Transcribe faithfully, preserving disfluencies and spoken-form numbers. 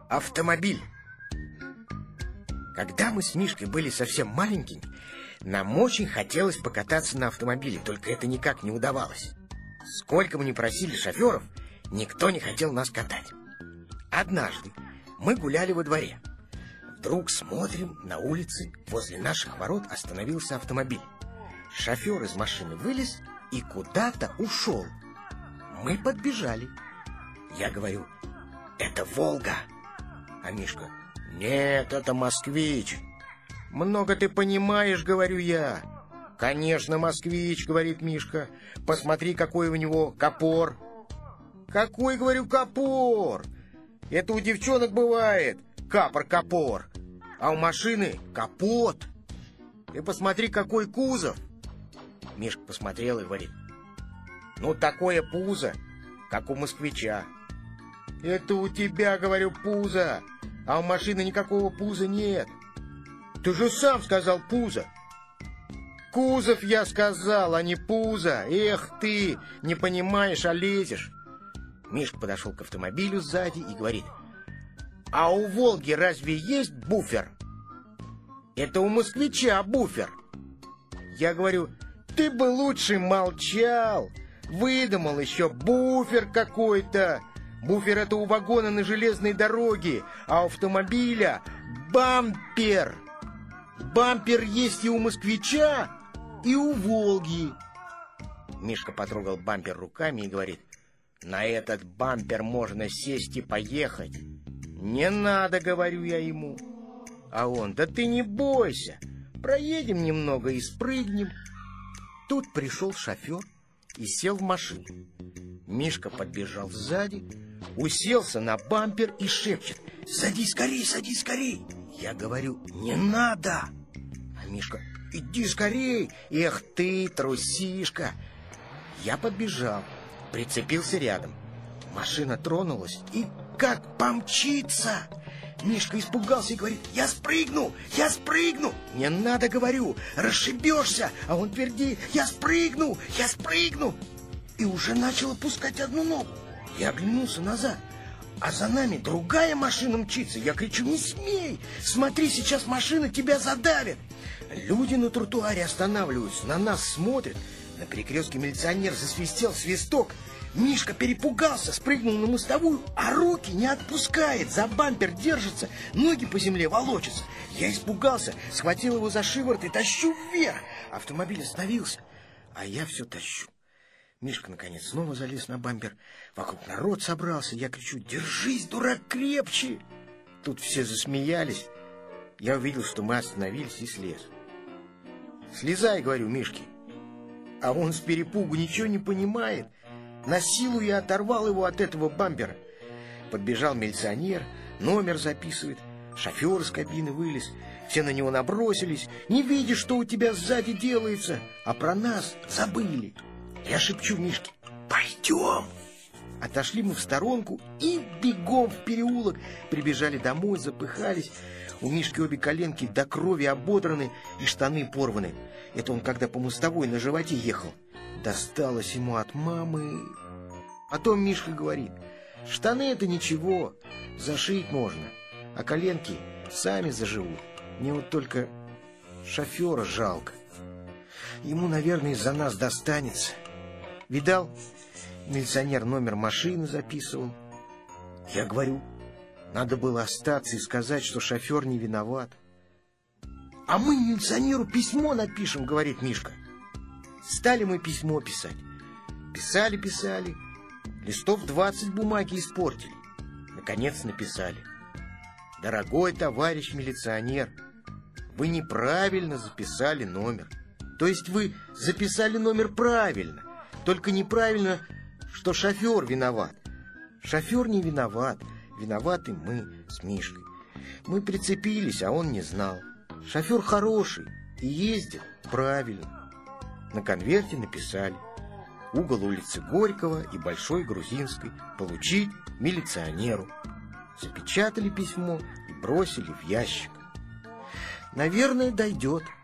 Автомобиль. Когда мы с Мишкой были совсем маленькими, нам очень хотелось покататься на автомобиле, только это никак не удавалось. Сколько мы ни просили шоферов, никто не хотел нас катать. Однажды мы гуляли во дворе. Вдруг смотрим, на улице возле наших ворот остановился автомобиль. Шофер из машины вылез и куда-то ушел. Мы подбежали. Я говорю: это Волга. А Мишка: нет, это Москвич. Много ты понимаешь, говорю я. Конечно, Москвич, говорит Мишка. Посмотри, какой у него капор. Какой, говорю, капор? Это у девчонок бывает капор-капор, а у машины капот. Ты посмотри, какой кузов. Мишка посмотрел и говорит: ну, такое пузо, как у москвича. Это у тебя, говорю, пузо, а у машины никакого пуза нет. Ты же сам сказал пузо. Кузов я сказал, а не пузо. Эх ты, не понимаешь, а лезешь. Мишка подошел к автомобилю сзади и говорит: а у Волги разве есть буфер? Это у москвича буфер. Я говорю: ты бы лучше молчал. Выдумал еще буфер какой-то. Буфер — это у вагона на железной дороге, а у автомобиля бампер. Бампер есть и у москвича, и у Волги. Мишка потрогал бампер руками и говорит: на этот бампер можно сесть и поехать. Не надо, говорю я ему. А он: да ты не бойся, проедем немного и спрыгнем. Тут пришел шофер и сел в машину. Мишка подбежал сзади, уселся на бампер и шепчет: садись скорей, садись скорей. Я говорю: не надо. А Мишка: иди скорей. Эх ты, трусишка. Я подбежал, прицепился рядом. Машина тронулась и как помчится. Мишка испугался и говорит: я спрыгну, я спрыгну. Не надо, говорю, расшибешься. А он твердит: я спрыгну, я спрыгну. И уже начал опускать одну ногу. Я оглянулся назад, а за нами другая машина мчится. Я кричу: не смей, смотри, сейчас машина тебя задавит. Люди на тротуаре останавливаются, на нас смотрят. На перекрестке милиционер засвистел свисток. Мишка перепугался, спрыгнул на мостовую, а руки не отпускает, за бампер держится, ноги по земле волочатся. Я испугался, схватил его за шиворот и тащу вверх. Автомобиль остановился, а я все тащу. Мишка, наконец, снова залез на бампер. Вокруг народ собрался. Я кричу: держись, дурак, крепче. Тут все засмеялись. Я увидел, что мы остановились, и слез. Слезай, говорю Мишке. А он с перепугу ничего не понимает. На силу я оторвал его от этого бампера. Подбежал милиционер, номер записывает. Шофер из кабины вылез. Все на него набросились. Не видишь, что у тебя сзади делается. А про нас забыли. Я шепчу Мишке: пойдем. Отошли мы в сторонку и бегом в переулок. Прибежали домой, запыхались. У Мишки обе коленки до крови ободраны и штаны порваны. Это он когда по мостовой на животе ехал. Досталось ему от мамы. Потом Мишка говорит: штаны — это ничего, зашить можно, а коленки сами заживут. Мне вот только шофера жалко. Ему, наверное, из-за нас достанется. Видал, милиционер номер машины записывал. Я говорю: надо было остаться и сказать, что шофер не виноват. А мы милиционеру письмо напишем, говорит Мишка. Стали мы письмо писать. Писали, писали. Листов двадцать бумаги испортили. Наконец написали: дорогой товарищ милиционер, вы неправильно записали номер. То есть вы записали номер правильно, только неправильно, что шофер виноват. Шофер не виноват, виноваты мы с Мишкой. Мы прицепились, а он не знал. Шофер хороший и ездит правильно. На конверте написали: угол улицы Горького и Большой Грузинской, получить милиционеру. Запечатали письмо и бросили в ящик. Наверное, дойдет.